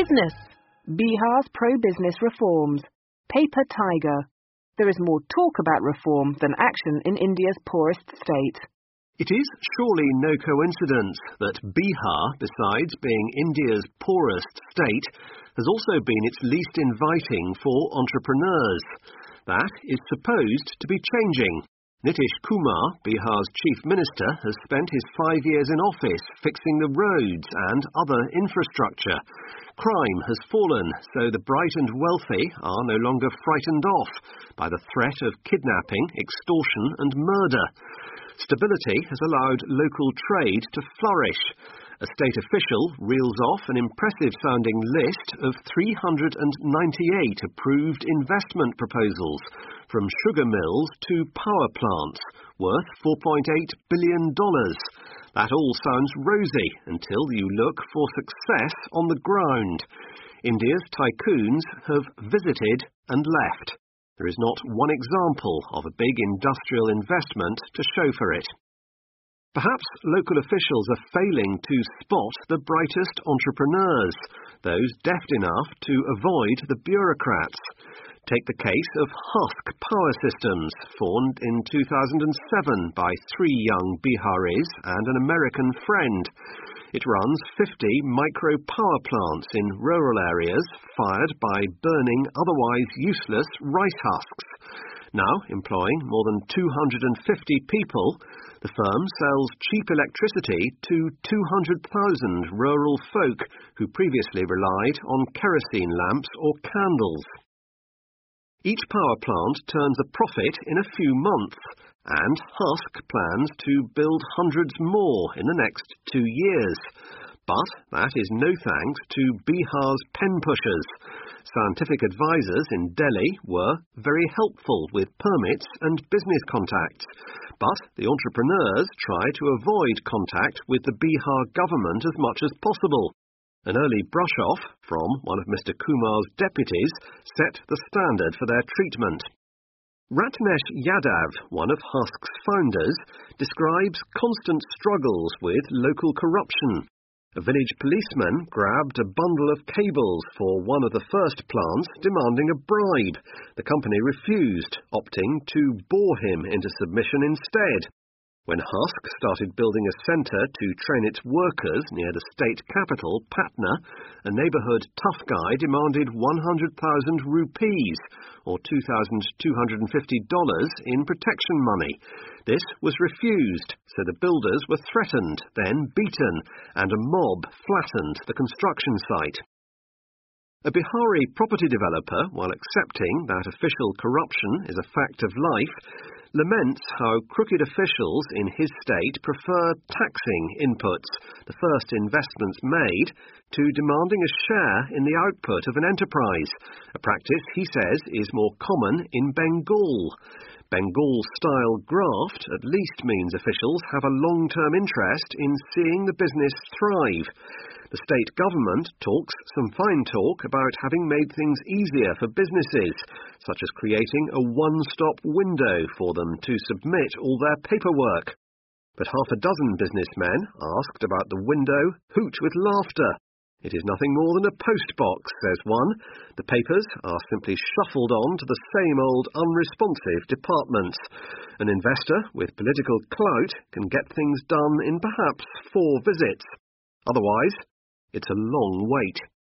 Business. Bihar's pro-business reforms. Paper Tiger. There is more talk about reform than action in India's poorest state. It is surely no coincidence that Bihar, besides being India's poorest state, has also been its least inviting for entrepreneurs. That is supposed to be changing. Nitish Kumar, Bihar's chief minister, has spent his 5 years in office fixing the roads and other infrastructure. Crime has fallen, so the bright and wealthy are no longer frightened off by the threat of kidnapping, extortion and murder. Stability has allowed local trade to flourish. A state official reels off an impressive-sounding list of 398 approved investment proposals, from sugar mills to power plants, worth $4.8 billion. That all sounds rosy until you look for success on the ground. India's tycoons have visited and left. There is not one example of a big industrial investment to show for it. Perhaps local officials are failing to spot the brightest entrepreneurs, those deft enough to avoid the bureaucrats. Take the case of Husk Power Systems, formed in 2007 by 3 young Biharis and an American friend. It runs 50 micro power plants in rural areas fired by burning otherwise useless rice husks. Now employing more than 250 people, the firm sells cheap electricity to 200,000 rural folk who previously relied on kerosene lamps or candles. Each power plant turns a profit in a few months, and Husk plans to build hundreds more in the next 2 years. But that is no thanks to Bihar's pen pushers. Scientific advisors in Delhi were very helpful with permits and business contacts, but the entrepreneurs try to avoid contact with the Bihar government as much as possible. An early brush-off from one of Mr. Kumar's deputies set the standard for their treatment. Ratnesh Yadav, one of Husk's founders, describes constant struggles with local corruption. A village policeman grabbed a bundle of cables for one of the first plants, demanding a bribe. The company refused, opting to bore him into submission instead. When Husk started building a centre to train its workers near the state capital, Patna, a neighbourhood tough guy demanded 100,000 rupees, or $2,250 in protection money. This was refused, so the builders were threatened, then beaten, and a mob flattened the construction site. A Bihari property developer, while accepting that official corruption is a fact of life, laments how crooked officials in his state prefer taxing inputs, the first investments made, to demanding a share in the output of an enterprise, a practice he says is more common in Bengal. Bengal-style graft at least means officials have a long-term interest in seeing the business thrive. The state government talks some fine talk about having made things easier for businesses, such as creating a one-stop window for them to submit all their paperwork. But half a dozen businessmen, asked about the window, hoot with laughter. It is nothing more than a postbox, says one. The papers are simply shuffled on to the same old unresponsive departments. An investor with political clout can get things done in perhaps 4 visits. Otherwise, it's a long wait.